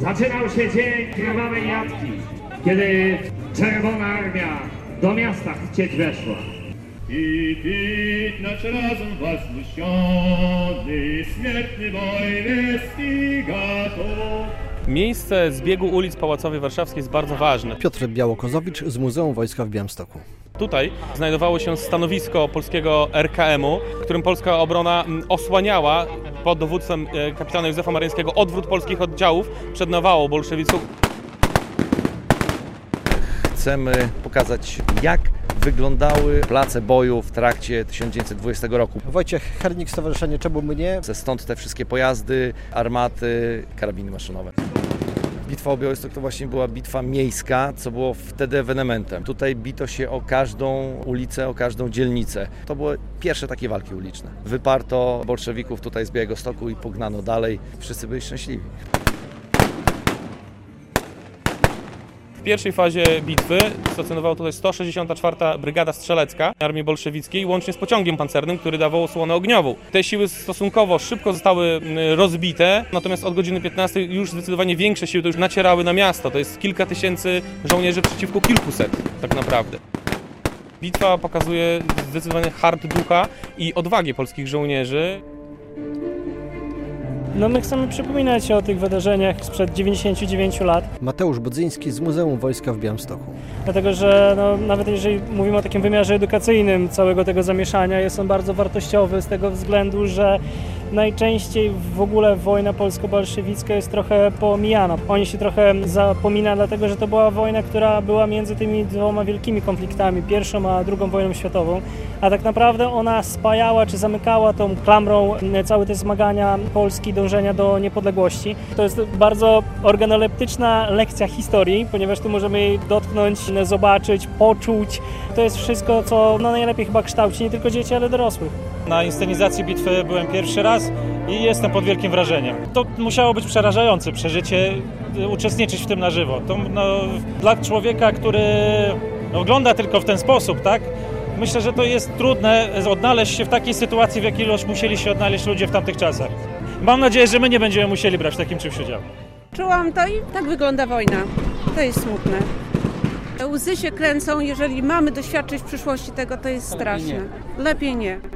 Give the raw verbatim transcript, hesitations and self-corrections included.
Zaczynał się dzień krwawej jatki, kiedy Czerwona Armia do miasta chcieć weszła. I pić nasz razem wzniesiony, śmiertny wojny stygato. Miejsce zbiegu ulic Pałacowej Warszawskiej jest bardzo ważne. Piotr Białokozowicz z Muzeum Wojska w Białymstoku. Tutaj znajdowało się stanowisko polskiego R K M-u, którym polska obrona osłaniała pod dowództwem kapitana Józefa Maryńskiego odwrót polskich oddziałów przed nawałą bolszewicką. Chcemy pokazać, jak wyglądały place boju w trakcie tysiąc dziewięćset dwudziestego roku. Wojciech Hernik, Stowarzyszenie Czemu Mnie. Stąd te wszystkie pojazdy, armaty, karabiny maszynowe. Bitwa o Białystok to właśnie była bitwa miejska, co było wtedy ewenementem. Tutaj bito się o każdą ulicę, o każdą dzielnicę. To były pierwsze takie walki uliczne. Wyparto bolszewików tutaj z Białegostoku i pognano dalej. Wszyscy byli szczęśliwi. W pierwszej fazie bitwy stacjonowała tutaj sto sześćdziesiąta czwarta Brygada Strzelecka Armii Bolszewickiej, łącznie z pociągiem pancernym, który dawał osłonę ogniową. Te siły stosunkowo szybko zostały rozbite, natomiast od godziny piętnastej już zdecydowanie większe siły to już nacierały na miasto. To jest kilka tysięcy żołnierzy przeciwko kilkuset tak naprawdę. Bitwa pokazuje zdecydowanie hart ducha i odwagę polskich żołnierzy. No my chcemy przypominać o tych wydarzeniach sprzed dziewięćdziesięciu dziewięciu lat. Mateusz Budzyński z Muzeum Wojska w Białymstoku. Dlatego, że no, nawet jeżeli mówimy o takim wymiarze edukacyjnym całego tego zamieszania, jest on bardzo wartościowy z tego względu, że najczęściej w ogóle wojna polsko-bolszewicka jest trochę pomijana. Oni się trochę zapomina, dlatego że to była wojna, która była między tymi dwoma wielkimi konfliktami, pierwszą a drugą wojną światową, a tak naprawdę ona spajała czy zamykała tą klamrą całe te zmagania Polski, dążenia do niepodległości. To jest bardzo organoleptyczna lekcja historii, ponieważ tu możemy jej dotknąć, zobaczyć, poczuć. To jest wszystko, co no, najlepiej chyba kształci nie tylko dzieci, ale dorosłych. Na inscenizacji bitwy byłem pierwszy raz i jestem pod wielkim wrażeniem. To musiało być przerażające przeżycie, uczestniczyć w tym na żywo. To, no, dla człowieka, który ogląda tylko w ten sposób, tak? Myślę, że to jest trudne odnaleźć się w takiej sytuacji, w jakiej musieli się odnaleźć ludzie w tamtych czasach. Mam nadzieję, że my nie będziemy musieli brać w takim czymś udziału. Czułam to i tak wygląda wojna. To jest smutne. Łzy się kręcą, jeżeli mamy doświadczyć w przyszłości tego, to jest straszne. Lepiej nie.